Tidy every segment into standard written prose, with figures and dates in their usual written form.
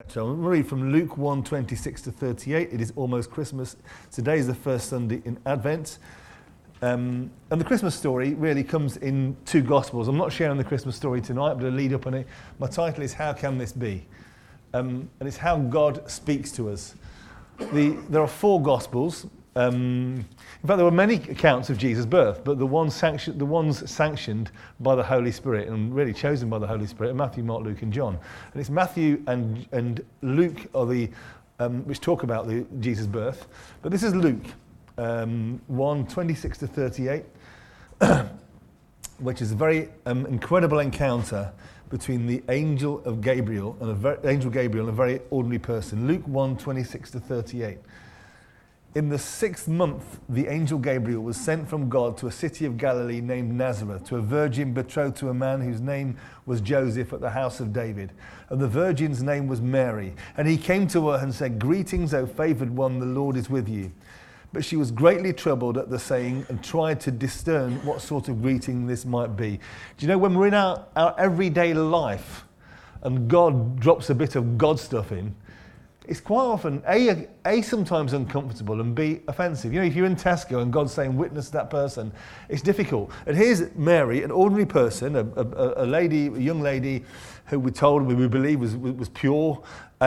So I'm going to read from Luke 1:26 to 38. It is almost Christmas. Today is the first Sunday in Advent. And the Christmas story really comes in two Gospels. I'm not sharing the Christmas story tonight, but a lead up on it. My title is How Can This Be? And it's how God speaks to us. There are four Gospels. In fact, there were many accounts of Jesus' birth, but the ones sanctioned by the Holy Spirit and really chosen by the Holy Spirit are Matthew, Mark, Luke, and John. And it's Matthew and Luke are the which talk about Jesus' birth. But this is Luke 1:26 to 38, which is a very incredible encounter between the angel Gabriel and a very ordinary person. Luke 1:26 to 38. In the 6th month, the angel Gabriel was sent from God to a city of Galilee named Nazareth, to a virgin betrothed to a man whose name was Joseph at the house of David. And the virgin's name was Mary. And he came to her and said, "Greetings, O favored one, the Lord is with you." But she was greatly troubled at the saying and tried to discern what sort of greeting this might be. Do you know, when we're in our everyday life and God drops a bit of God stuff in, it's quite often, A, sometimes uncomfortable, and B, offensive. You know, if you're in Tesco and God's saying, witness that person, it's difficult. And here's Mary, an ordinary person, a young lady who we believe was pure,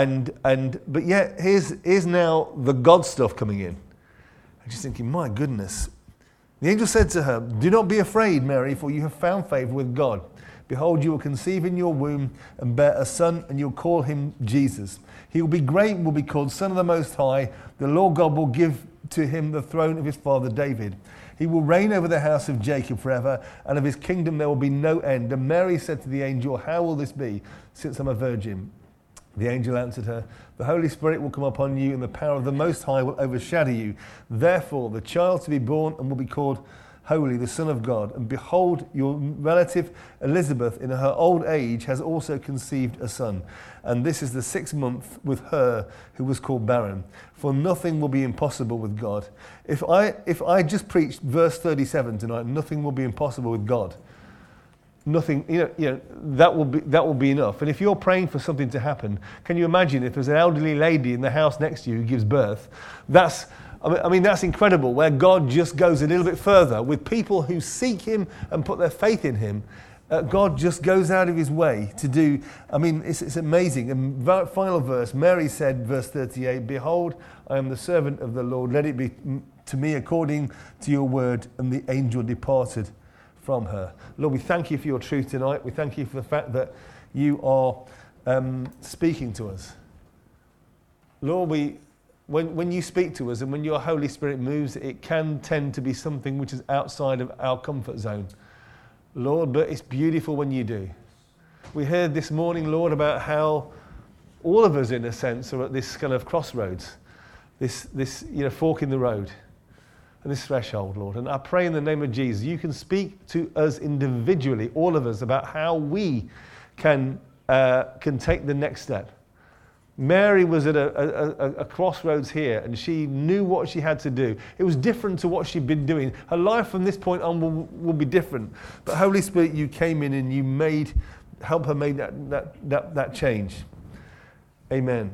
but yet here's now the God stuff coming in. I'm just thinking, my goodness. The angel said to her, "Do not be afraid, Mary, for you have found favor with God. Behold, you will conceive in your womb and bear a son, and you'll call him Jesus. He will be great and will be called Son of the Most High. The Lord God will give to him the throne of his father David. He will reign over the house of Jacob forever, and of his kingdom there will be no end." And Mary said to the angel, "How will this be, since I'm a virgin?" The angel answered her, "The Holy Spirit will come upon you, and the power of the Most High will overshadow you. Therefore, the child to be born and will be called Holy, the Son of God. And behold, your relative Elizabeth, in her old age, has also conceived a son. And this is the 6th month with her who was called barren. For nothing will be impossible with God." If I just preached verse 37 tonight, nothing will be impossible with God. Nothing, that will be enough. And if you're praying for something to happen, can you imagine if there's an elderly lady in the house next to you who gives birth? That's incredible, where God just goes a little bit further with people who seek him and put their faith in him. God just goes out of his way to do. It's amazing. And final verse, Mary said, verse 38, "Behold, I am the servant of the Lord. Let it be to me according to your word." And the angel departed from her. Lord, we thank you for your truth tonight. We thank you for the fact that you are speaking to us. Lord, when you speak to us and when your Holy Spirit moves, it can tend to be something which is outside of our comfort zone. Lord, but it's beautiful when you do. We heard this morning, Lord, about how all of us, in a sense, are at this kind of crossroads, this fork in the road, and this threshold, Lord. And I pray in the name of Jesus, you can speak to us individually, all of us, about how we can take the next step. Mary was at a crossroads here, and she knew what she had to do. It was different to what she'd been doing. Her life from this point on will be different. But Holy Spirit, you came in and you help her make that change. Amen.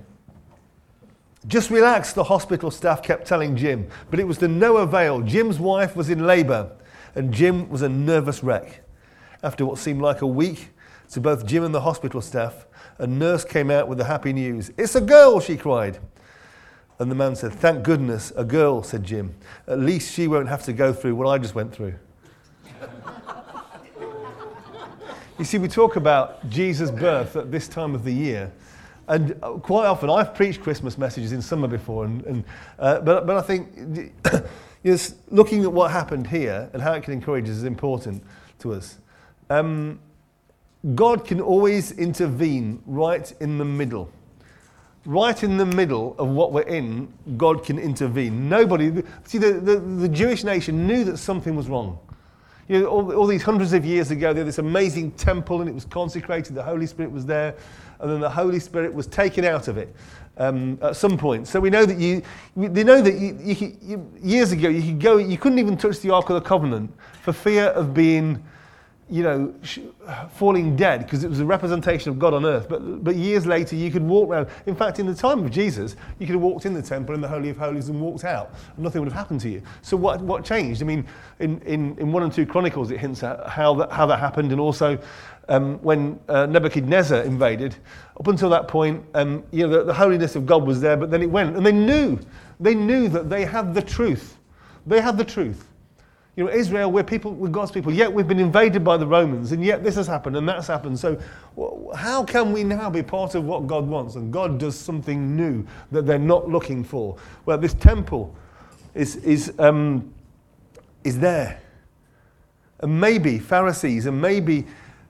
"Just relax," the hospital staff kept telling Jim, but it was to no avail. Jim's wife was in labour, and Jim was a nervous wreck. After what seemed like a week to both Jim and the hospital staff, a nurse came out with the happy news. "It's a girl," she cried. And the man said, "Thank goodness, a girl," said Jim. "At least she won't have to go through what I just went through." You see, we talk about Jesus' birth at this time of the year. And quite often, I've preached Christmas messages in summer before, but I think looking at what happened here and how it can encourage us is important to us. God can always intervene right in the middle. Right in the middle of what we're in, God can intervene. The Jewish nation knew that something was wrong. All these hundreds of years ago, there was this amazing temple and it was consecrated, the Holy Spirit was there, and then the Holy Spirit was taken out of it at some point. So we know that years ago you couldn't even touch the Ark of the Covenant for fear of being falling dead because it was a representation of God on earth. But years later, you could walk around. In fact, in the time of Jesus, you could have walked in the temple in the Holy of Holies and walked out. And nothing would have happened to you. So what changed? I mean, in 1 and 2 Chronicles, it hints at how that happened. And also when Nebuchadnezzar invaded, up until that point, the holiness of God was there, but then it went. And they knew that they had the truth. They had the truth. Israel, we're God's people, yet we've been invaded by the Romans, and yet this has happened and that's happened. So how can we now be part of what God wants? And God does something new that they're not looking for. Well, this temple is there. And maybe Pharisees and maybe,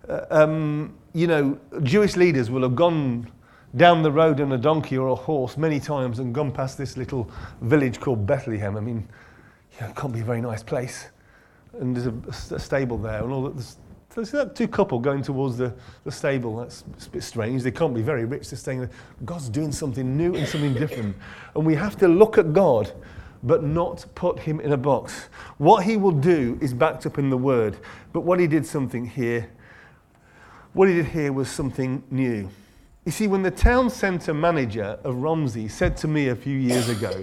Jewish leaders will have gone down the road on a donkey or a horse many times and gone past this little village called Bethlehem. I mean, it can't be a very nice place. And there's a stable there, and all that. So see that 2 couple going towards the stable. That's a bit strange. They can't be very rich. They're staying there. God's doing something new and something different, and we have to look at God, but not put him in a box. What he will do is backed up in the Word, but what he did here was something new. You see, when the town centre manager of Romsey said to me a few years ago.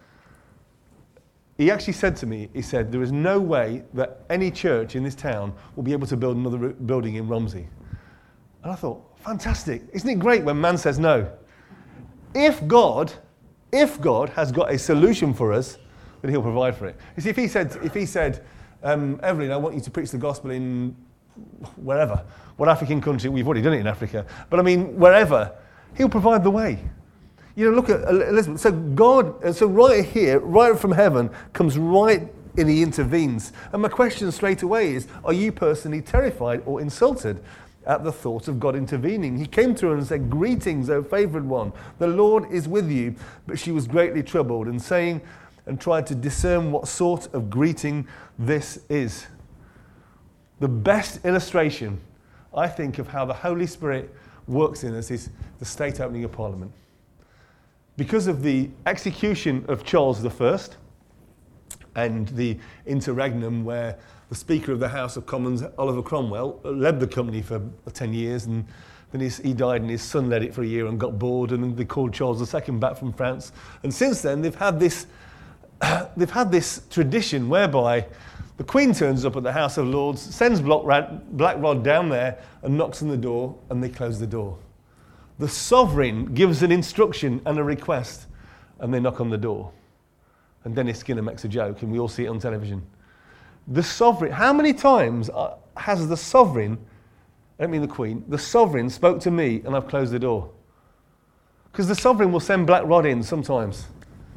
He actually said to me, he said, there is no way that any church in this town will be able to build another building in Romsey. And I thought, fantastic. Isn't it great when man says no? If God has got a solution for us, then he'll provide for it. You see, if he said, Evelyn, I want you to preach the gospel in wherever, what African country, we've already done it in Africa, but I mean, wherever, he'll provide the way. Look at Elizabeth. So God, right here, right from heaven, comes right in, he intervenes. And my question straight away is, are you personally terrified or insulted at the thought of God intervening? He came to her and said, greetings, O favoured one, the Lord is with you. But she was greatly troubled and tried to discern what sort of greeting this is. The best illustration, I think, of how the Holy Spirit works in us is the state opening of Parliament. Because of the execution of Charles I and the interregnum where the Speaker of the House of Commons, Oliver Cromwell, led the company for 10 years, and then he died and his son led it for a year and got bored, and then they called Charles II back from France. And since then they've had this tradition whereby the Queen turns up at the House of Lords, sends Black Rod down there and knocks on the door, and they close the door. The sovereign gives an instruction and a request, and they knock on the door. And Dennis Skinner makes a joke, and we all see it on television. The sovereign, how many times has the sovereign, I don't mean the Queen, the sovereign spoke to me and I've closed the door? Because the sovereign will send Black Rod in sometimes.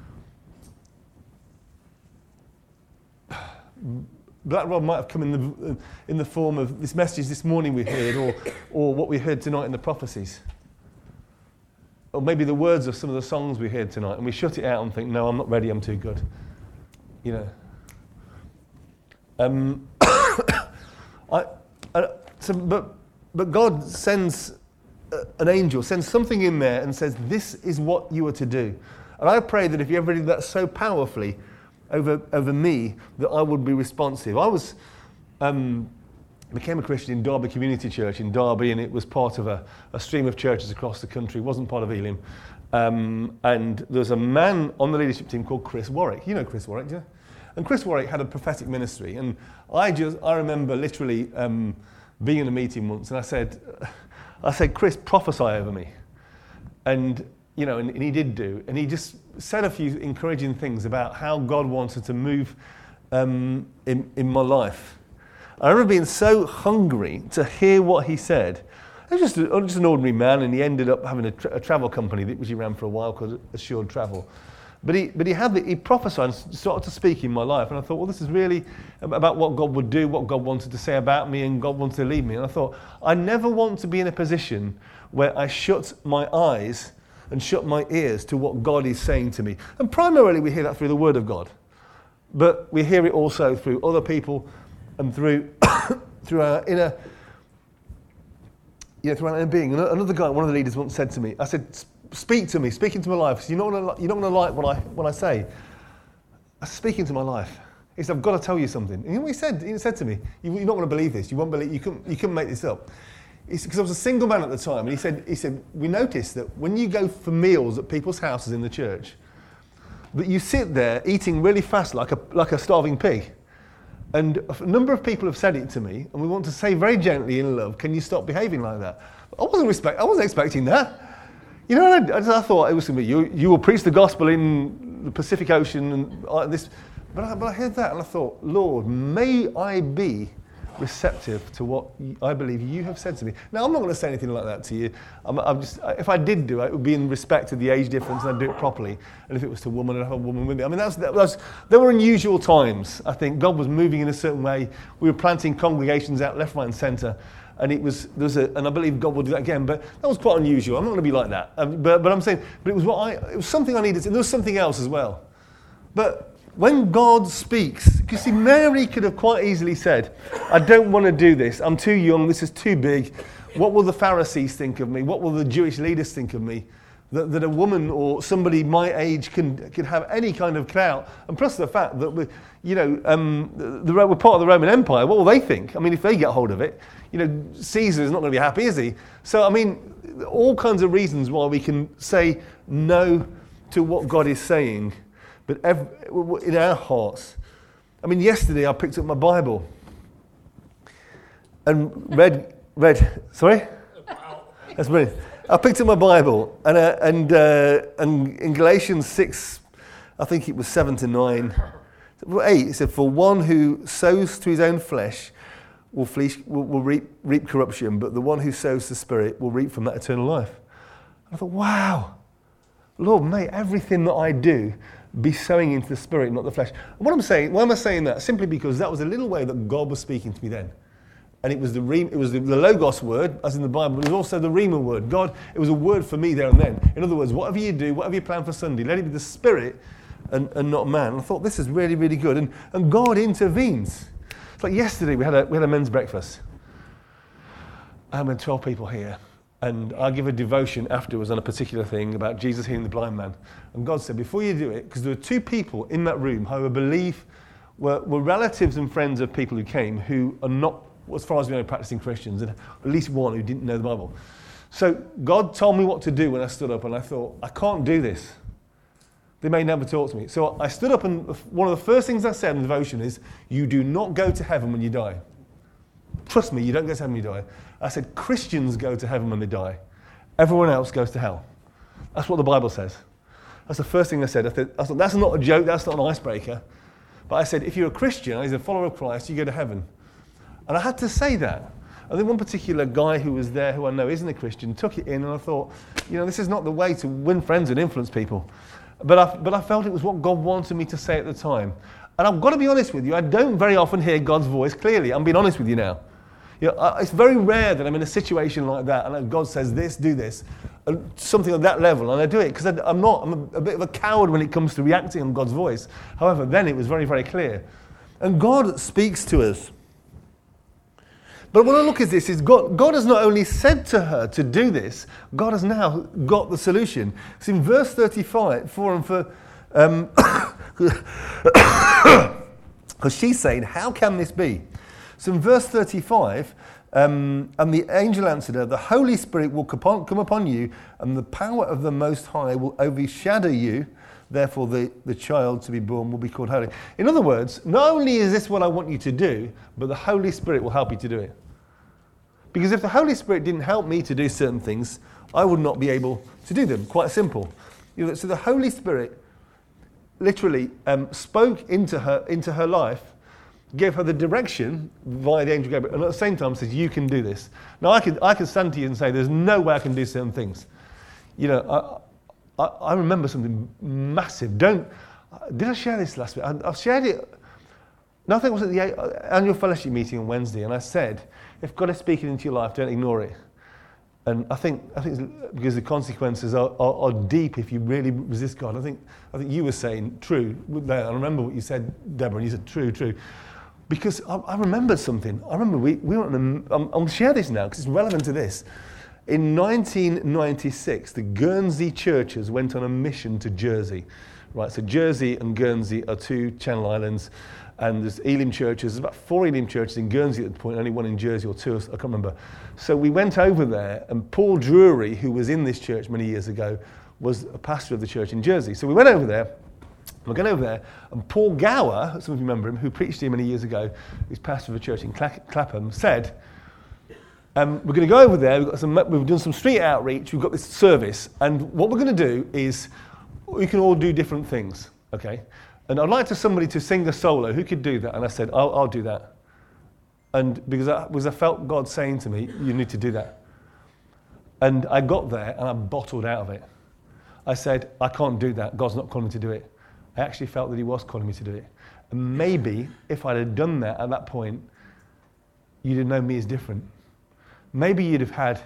Black Rod might have come in the form of this message this morning we heard, or what we heard tonight in the prophecies. Or maybe the words of some of the songs we heard tonight, and we shut it out and think, no, I'm not ready, I'm too good. But God sends an angel, sends something in there and says, this is what you are to do. And I pray that if you ever did that so powerfully over me, that I would be responsive. I became a Christian in Derby Community Church in Derby, and it was part of a stream of churches across the country. It wasn't part of Elim. And there's a man on the leadership team called Chris Warwick. You know Chris Warwick, do you? And Chris Warwick had a prophetic ministry. And I remember literally being in a meeting once, and I said, Chris, prophesy over me. And he did do. And he just said a few encouraging things about how God wanted to move in my life. I remember being so hungry to hear what he said. He was just an ordinary man, and he ended up having a travel company which he ran for a while called Assured Travel. But he prophesied and started to speak in my life, and I thought, well, this is really about what God would do, what God wanted to say about me, and God wanted to lead me. And I thought, I never want to be in a position where I shut my eyes and shut my ears to what God is saying to me. And primarily we hear that through the Word of God, but we hear it also through other people and through our inner, through our inner being. Another guy, one of the leaders, once said to me, I said, speak to me, speak into my life. So you're not going to like what I say. I speak into my life. He said, I've got to tell you something. And you know what he said? He said to me, you're not going to believe this. You won't believe. You couldn't make this up. Because I was a single man at the time, and he said, we noticed that when you go for meals at people's houses in the church, that you sit there eating really fast like a starving pig. And a number of people have said it to me, and we want to say very gently in love, can you stop behaving like that? I wasn't expecting that. You know, I thought it was going to be, you will preach the gospel in the Pacific Ocean and this. But I heard that and I thought, Lord, may I be receptive to what I believe you have said to me. Now, I'm not going to say anything like that to you. If I did do it, it would be in respect to the age difference, and I'd do it properly. And if it was to a woman, I'd have a woman with me. I mean, there were unusual times. I think God was moving in a certain way. We were planting congregations out left, right, and centre. And and I believe God will do that again. But that was quite unusual. I'm not going to be like that. But I'm saying, but it was something I needed. And there was something else as well. But when God speaks, because see, Mary could have quite easily said, I don't want to do this. I'm too young. This is too big. What will the Pharisees think of me? What will the Jewish leaders think of me? That a woman or somebody my age can have any kind of clout. And plus the fact that we're part of the Roman Empire. What will they think? I mean, if they get hold of it, Caesar's not going to be happy, is he? So, I mean, all kinds of reasons why we can say no to what God is saying. But in our hearts, I mean, yesterday I picked up my Bible and read. Sorry, that's brilliant. I picked up my Bible and in Galatians 6, I think it was 7 to 9, 8. It said, "For one who sows to his own flesh will reap corruption, but the one who sows the Spirit will reap from that eternal life." I thought, wow, Lord, may everything that I do be sowing into the Spirit, not the flesh. Why am I saying that? Simply because that was a little way that God was speaking to me then. And it was the Logos word, as in the Bible, but it was also the Rhema word. God, it was a word for me there and then. In other words, whatever you do, whatever you plan for Sunday, let it be the Spirit and not man. And I thought, this is really, really good. And God intervenes. It's like yesterday we had a men's breakfast. I had 12 people here. And I give a devotion afterwards on a particular thing about Jesus healing the blind man. And God said, before you do it, because there were 2 people in that room who I believe were relatives and friends of people who came who are not, as far as we know, practicing Christians, and at least one who didn't know the Bible. So God told me what to do when I stood up, and I thought, I can't do this. They may never talk to me. So I stood up, and one of the first things I said in devotion is, you do not go to heaven when you die. Trust me, you don't go to heaven when you die. I said, Christians go to heaven when they die. Everyone else goes to hell. That's what the Bible says. That's the first thing I said. I thought, that's not a joke, that's not an icebreaker. But I said, if you're a Christian, as a follower of Christ, you go to heaven. And I had to say that. And then one particular guy who was there, who I know isn't a Christian, took it in, and I thought, this is not the way to win friends and influence people. But I felt it was what God wanted me to say at the time. And I've got to be honest with you, I don't very often hear God's voice clearly. I'm being honest with you now. It's very rare that I'm in a situation like that and God says this, do this, and something on that level, and I do it because I'm a bit of a coward when it comes to reacting on God's voice. However, then it was very, very clear. And God speaks to us. But when I look at this, God has not only said to her to do this, God has now got the solution. It's in verse 35, because she's saying, how can this be? So in verse 35, and the angel answered her, the Holy Spirit will come upon you, and the power of the Most High will overshadow you. Therefore, the child to be born will be called holy. In other words, not only is this what I want you to do, but the Holy Spirit will help you to do it. Because if the Holy Spirit didn't help me to do certain things, I would not be able to do them. Quite simple. So the Holy Spirit literally spoke into her life, gave her the direction via the angel Gabriel, and at the same time says, you can do this. Now, I can stand to you and say, there's no way I can do certain things. I remember something massive. Did I share this last week? I've shared it. No, I think it was at the annual fellowship meeting on Wednesday, and I said, if God is speaking into your life, don't ignore it. And I think it's because the consequences are deep if you really resist God. I think you were saying true. I remember what you said, Deborah, and you said true. Because I remembered something. I remember we were I'll share this now because it's relevant to this. In 1996, the Guernsey churches went on a mission to Jersey, right? So Jersey and Guernsey are two Channel Islands, and there's Elim churches. There's about 4 Elim churches in Guernsey at the point, only one in Jersey or 2, I can't remember. So we went over there, and Paul Drury, who was in this church many years ago, was a pastor of the church in Jersey. So we went over there. We're going over there, and Paul Gower, some of you remember him, who preached here many years ago, who's pastor of a church in Clapham, said, we're going to go over there, we've done some street outreach, we've got this service, and what we're going to do is, we can all do different things, okay? And I'd like somebody to sing a solo. Who could do that? And I said, I'll do that. And because I felt God saying to me, you need to do that. And I got there, and I bottled out of it. I said, I can't do that. God's not calling me to do it. I actually felt that he was calling me to do it. And maybe if I'd have done that at that point, you'd have known me as different. Maybe you'd have had,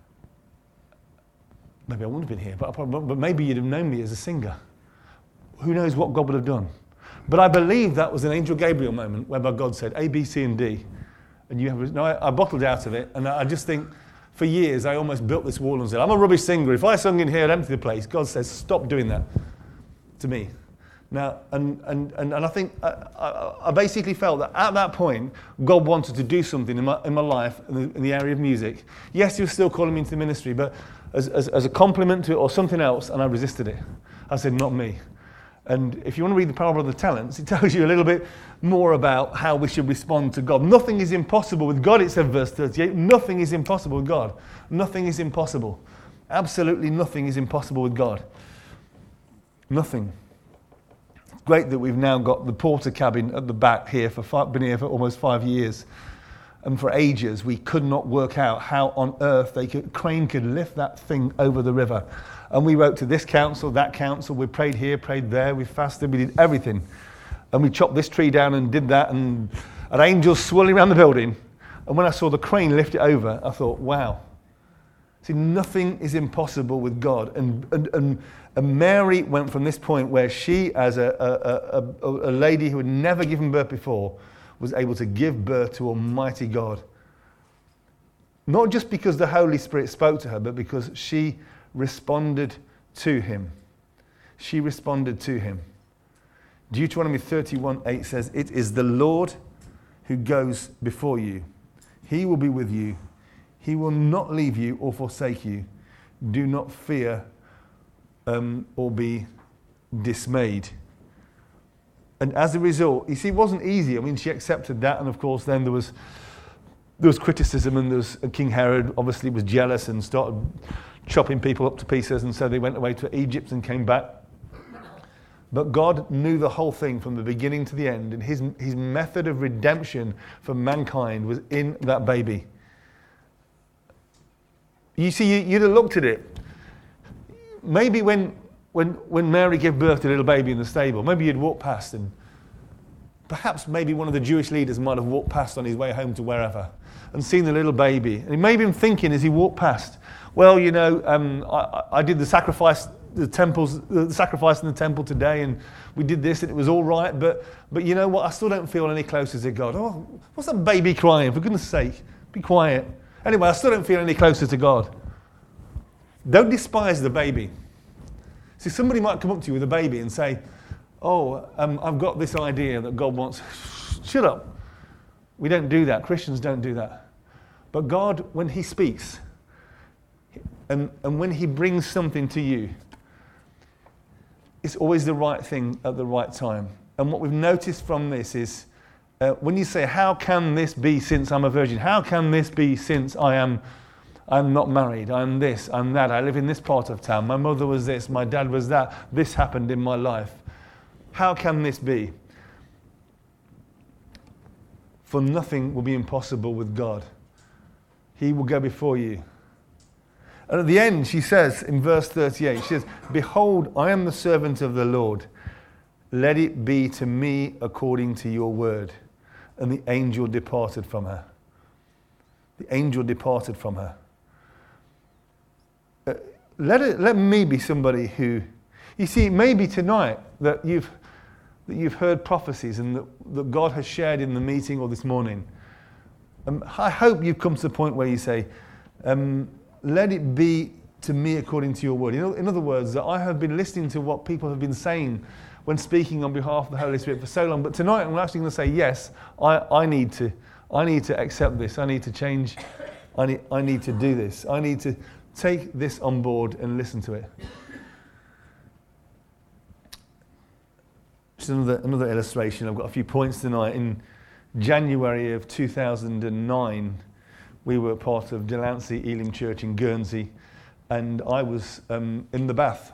maybe I wouldn't have been here, but maybe you'd have known me as a singer. Who knows what God would have done? But I believe that was an Angel Gabriel moment whereby God said A, B, C, and D. And you have, no, I bottled out of it. And I just think for years I almost built this wall and said, I'm a rubbish singer. If I sung in here, I'd empty the place. God says, stop doing that to me. Now, and I think I basically felt that at that point, God wanted to do something in my life in the area of music. Yes, he was still calling me into the ministry, but as a compliment to it or something else, and I resisted it. I said, not me. And if you want to read the parable of the talents, it tells you a little bit more about how we should respond to God. Nothing is impossible with God, it said, verse 38. Nothing is impossible with God. Nothing is impossible. Absolutely nothing is impossible with God. Nothing. Great that we've now got the porter cabin at the back here. Been here for almost 5 years. And for ages, we could not work out how on earth crane could lift that thing over the river. And we wrote to this council, that council. We prayed here, prayed there. We fasted. We did everything. And we chopped this tree down and did that. And had angels swirling around the building. And when I saw the crane lift it over, I thought, wow. See, nothing is impossible with God. And Mary went from this point where she, as a lady who had never given birth before, was able to give birth to Almighty God. Not just because the Holy Spirit spoke to her, but because she responded to him. She responded to him. Deuteronomy 31:8 says, it is the Lord who goes before you. He will be with you. He will not leave you or forsake you. Do not fear or be dismayed. And as a result, you see, it wasn't easy. I mean, she accepted that, and of course then there was criticism, and King Herod obviously was jealous and started chopping people up to pieces, and so they went away to Egypt and came back. But God knew the whole thing from the beginning to the end, and his method of redemption for mankind was in that baby. You see, you'd have looked at it. Maybe when Mary gave birth to a little baby in the stable, maybe you'd walk past, and perhaps maybe one of the Jewish leaders might have walked past on his way home to wherever and seen the little baby. And he may have been thinking as he walked past, well, you know, I did the sacrifice in the temple today, and we did this, and it was all right, but you know what? I still don't feel any closer to God. Oh, what's that baby crying? For goodness sake, be quiet. Anyway, I still don't feel any closer to God. Don't despise the baby. See, somebody might come up to you with a baby and say, oh, I've got this idea that God wants. Shut up. We don't do that. Christians don't do that. But God, when he speaks, and when he brings something to you, it's always the right thing at the right time. And what we've noticed from this is, when you say, how can this be since I'm a virgin? How can this be since I'm not married? I'm this, I'm that. I live in this part of town. My mother was this, my dad was that. This happened in my life. How can this be? For nothing will be impossible with God. He will go before you. And at the end, she says in verse 38, she says, behold, I am the servant of the Lord. Let it be to me according to your word. And the angel departed from her. The angel departed from her. Let me be somebody who, you see, maybe tonight that you've heard prophecies and that God has shared in the meeting or this morning. I hope you've come to the point where you say, let it be to me according to your word. In other words, that I have been listening to what people have been saying when speaking on behalf of the Holy Spirit for so long. But tonight I'm actually going to say, yes, I need to accept this. I need to change. I need to do this. I need to take this on board and listen to it. Just another illustration. I've got a few points tonight. In January of 2009, we were part of Delancey Elim Church in Guernsey, and I was in the bath.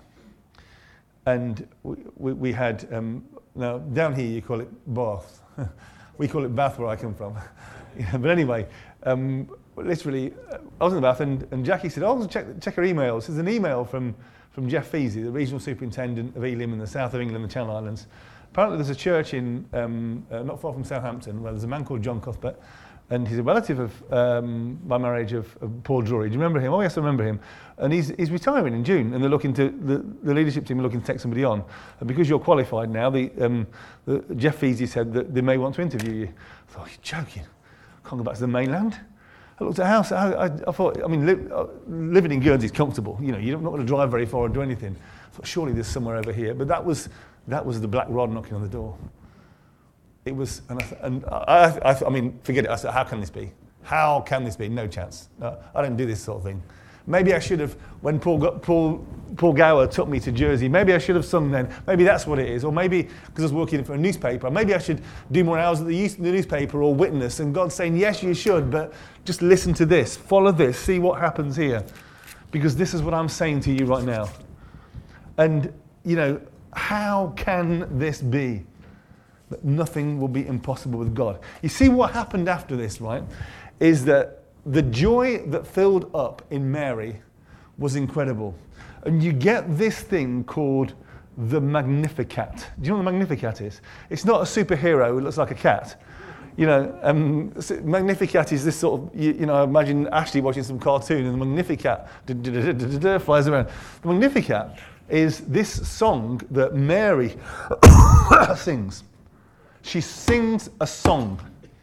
And we had, now down here you call it bath. We call it bath where I come from. But anyway, literally, I was in the bath and Jackie said, oh, check her emails. There's an email from Jeff Feasey, the regional superintendent of Elim in the south of England, the Channel Islands. Apparently there's a church in not far from Southampton where there's a man called John Cuthbert, and he's a relative of, by marriage, of Paul Drury. Do you remember him? Oh yes, I remember him. And he's retiring in June, and they're looking to, the leadership team are looking to take somebody on. And because you're qualified now, the Jeff Feasey said that they may want to interview you. I thought, you're joking. I can't go back to the mainland. I looked at a house, I thought, I mean, living in Guernsey is comfortable. You know, you're not going to drive very far or do anything. I thought, surely there's somewhere over here. But that was the black rod knocking on the door. It was, and I mean, forget it. I said, how can this be? How can this be? No chance. No, I don't do this sort of thing. Maybe I should have, when Paul Gower took me to Jersey, maybe I should have sung then. Maybe that's what it is. Or maybe, because I was working for a newspaper, maybe I should do more hours at the newspaper or witness. And God's saying, yes, you should, but just listen to this. Follow this. See what happens here. Because this is what I'm saying to you right now. And, you know, how can this be? That nothing will be impossible with God. You see what happened after this, right? Is that the joy that filled up in Mary was incredible. And you get this thing called the Magnificat. Do you know what the Magnificat is? It's not a superhero who looks like a cat. You know, Magnificat is this sort of, you know, imagine Ashley watching some cartoon and the Magnificat flies around. The Magnificat is this song that Mary sings. She sings a song.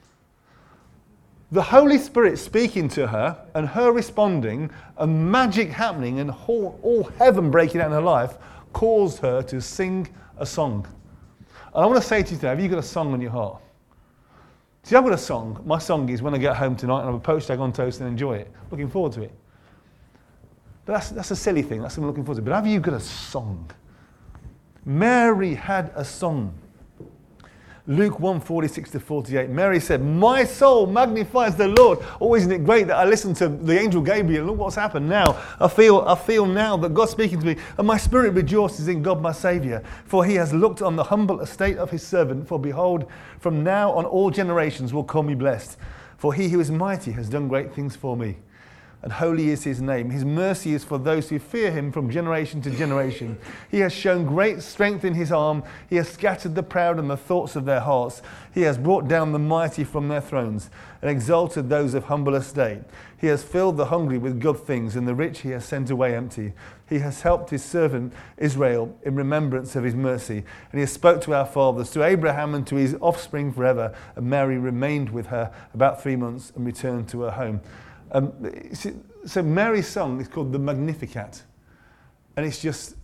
The Holy Spirit speaking to her and her responding, and magic happening and all heaven breaking out in her life caused her to sing a song. And I want to say to you today, have you got a song on your heart? See, I've got a song. My song is when I get home tonight and have a poached egg on toast and enjoy it. Looking forward to it. But that's a silly thing. That's what I'm looking forward to. But have you got a song? Mary had a song. Luke 1:46-48. Mary said, my soul magnifies the Lord. Oh, isn't it great that I listened to the angel Gabriel? Look what's happened now. I feel now that God's speaking to me, and my spirit rejoices in God my Saviour, for he has looked on the humble estate of his servant. For behold, from now on all generations will call me blessed. For he who is mighty has done great things for me. And holy is his name. His mercy is for those who fear him from generation to generation. He has shown great strength in his arm. He has scattered the proud in the thoughts of their hearts. He has brought down the mighty from their thrones and exalted those of humble estate. He has filled the hungry with good things, and the rich he has sent away empty. He has helped his servant Israel in remembrance of his mercy. And he has spoke to our fathers, to Abraham and to his offspring forever. And Mary remained with her about 3 months and returned to her home. So Mary's song is called the Magnificat. And it's just,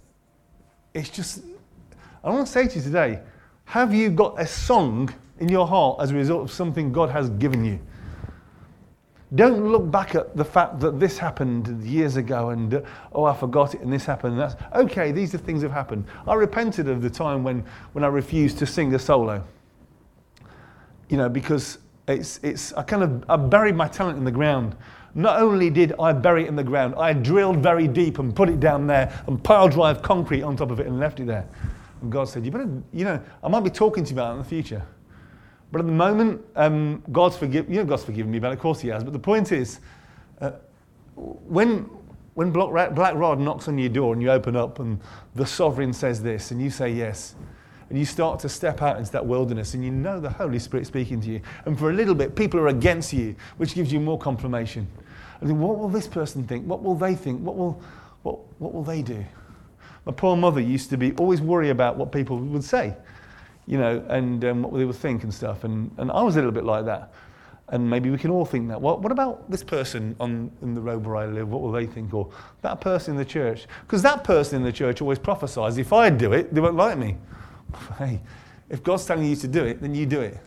I want to say to you today, have you got a song in your heart as a result of something God has given you? Don't look back at the fact that this happened years ago and, oh, I forgot it and this happened and that's, okay, these are things that have happened. I repented of the time when I refused to sing a solo. You know, because I buried my talent in the ground. Not only did I bury it in the ground, I drilled very deep and put it down there and pile drive concrete on top of it and left it there. And God said, you better, you know, I might be talking to you about it in the future. But at the moment, God's forgiven me about it, of course he has. But the point is, when Black Rod knocks on your door and you open up and the sovereign says this and you say yes, and you start to step out into that wilderness and you know the Holy Spirit speaking to you. And for a little bit, people are against you, which gives you more confirmation. I think, what will this person think? What will they think? What will they do? My poor mother used to be always worry about what people would say, you know, and what they would think and stuff. And I was a little bit like that. And maybe we can all think that. Well, what about this person in the road where I live? What will they think? Or that person in the church? Because that person in the church always prophesies, if I do it, they won't like me. Hey, if God's telling you to do it, then you do it.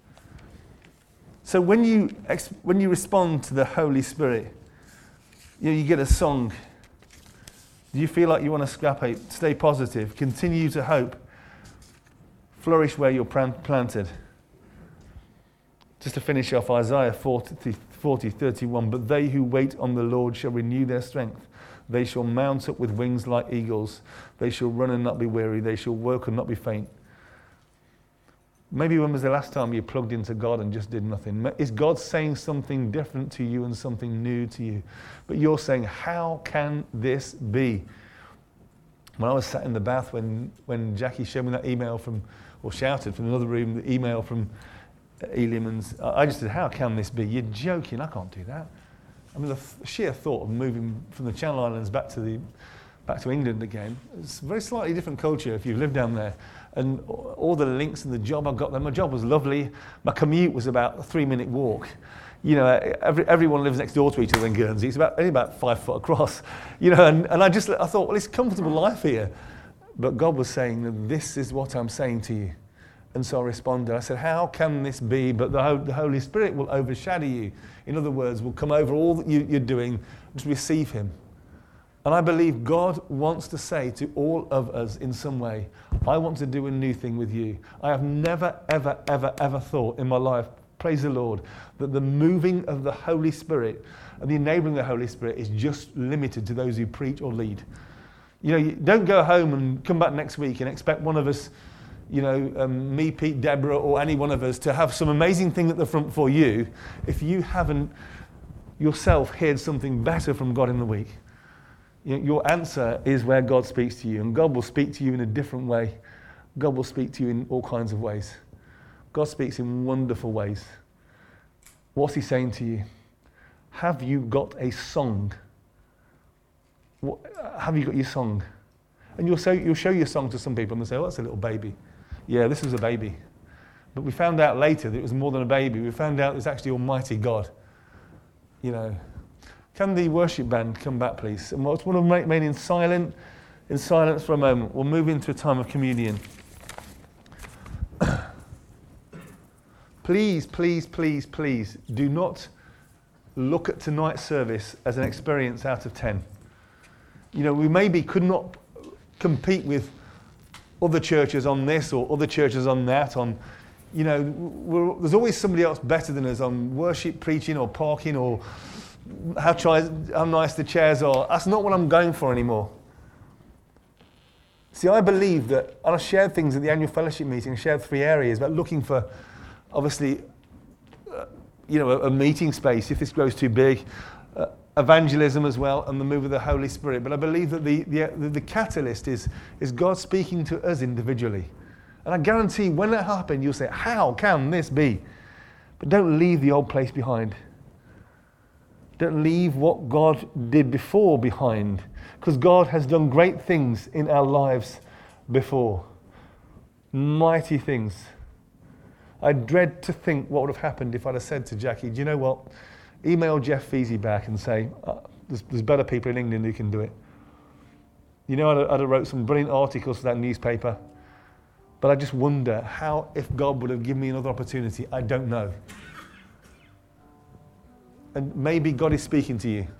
So when you respond to the Holy Spirit, you get a song. Do you feel like you want to scrap it? Stay positive. Continue to hope. Flourish where you're planted. Just to finish off, Isaiah 40:31. But they who wait on the Lord shall renew their strength. They shall mount up with wings like eagles. They shall run and not be weary. They shall work and not be faint. Maybe when was the last time you plugged into God and just did nothing? Is God saying something different to you and something new to you? But you're saying, how can this be? When I was sat in the bath when Jackie showed me that email shouted from another room, the email from Elimans, I just said, how can this be? You're joking, I can't do that. I mean, the sheer thought of moving from the Channel Islands back to England again, it's a very slightly different culture if you've lived down there. And all the links and the job I got there, my job was lovely. My commute was about a 3-minute walk. You know, everyone lives next door to each other in Guernsey. It's only about 5 foot across. You know, and I thought, well, it's a comfortable life here. But God was saying that this is what I'm saying to you. And so I responded. I said, how can this be? But the Holy Spirit will overshadow you. In other words, will come over all that you're doing. Just receive him. And I believe God wants to say to all of us in some way, I want to do a new thing with you. I have never, ever, ever, ever thought in my life, praise the Lord, that the moving of the Holy Spirit and the enabling of the Holy Spirit is just limited to those who preach or lead. You know, you don't go home and come back next week and expect one of us, me, Pete, Deborah, or any one of us to have some amazing thing at the front for you if you haven't yourself heard something better from God in the week. Your answer is where God speaks to you, and God will speak to you in a different way. God will speak to you in all kinds of ways. God speaks in wonderful ways. What's he saying to you? Have you got a song? Have you got your song? And you'll show your song to some people and they'll say, oh, that's a little baby. Yeah, this was a baby. But we found out later that it was more than a baby. We found out it was actually Almighty God. Can the worship band come back, please? And we'll remain in silence for a moment. We'll move into a time of communion. Please, please, please, please, do not look at tonight's service as an experience out of 10. We maybe could not compete with other churches on this or other churches on that. There's always somebody else better than us on worship, preaching, or parking, or how nice the chairs are. That's not what I'm going for anymore. See, I believe that, and I shared things at the annual fellowship meeting, I shared 3 areas about looking for, obviously, a meeting space if this grows too big, evangelism as well, and the move of the Holy Spirit. But I believe that the catalyst is God speaking to us individually. And I guarantee when that happens, you'll say, how can this be? But don't leave the old place behind. Don't leave what God did before behind, because God has done great things in our lives before. Mighty things. I dread to think what would have happened if I'd have said to Jackie, do you know what? Email Jeff Feasy back and say, there's better people in England who can do it. I'd have wrote some brilliant articles for that newspaper. But I just wonder if God would have given me another opportunity. I don't know. And maybe God is speaking to you.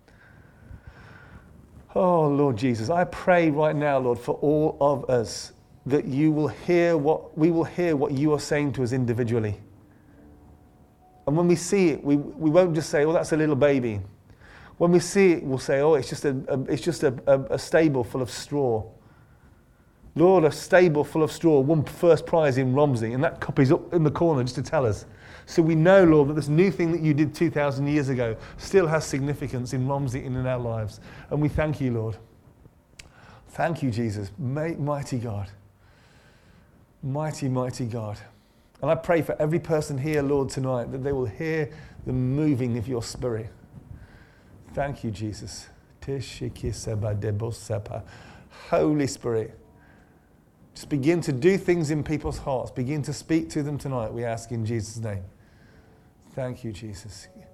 Oh, Lord Jesus, I pray right now, Lord, for all of us, that we will hear what you are saying to us individually. And when we see it, we won't just say, oh, that's a little baby. When we see it, we'll say, oh, it's just a stable full of straw. Lord, a stable full of straw won first prize in Romsey, and that copy's up in the corner just to tell us. So we know, Lord, that this new thing that you did 2,000 years ago still has significance in Romsey and in our lives. And we thank you, Lord. Thank you, Jesus. Mighty God. Mighty, mighty God. And I pray for every person here, Lord, tonight, that they will hear the moving of your Spirit. Thank you, Jesus. Holy Spirit, just begin to do things in people's hearts. Begin to speak to them tonight, we ask in Jesus' name. Thank you, Jesus.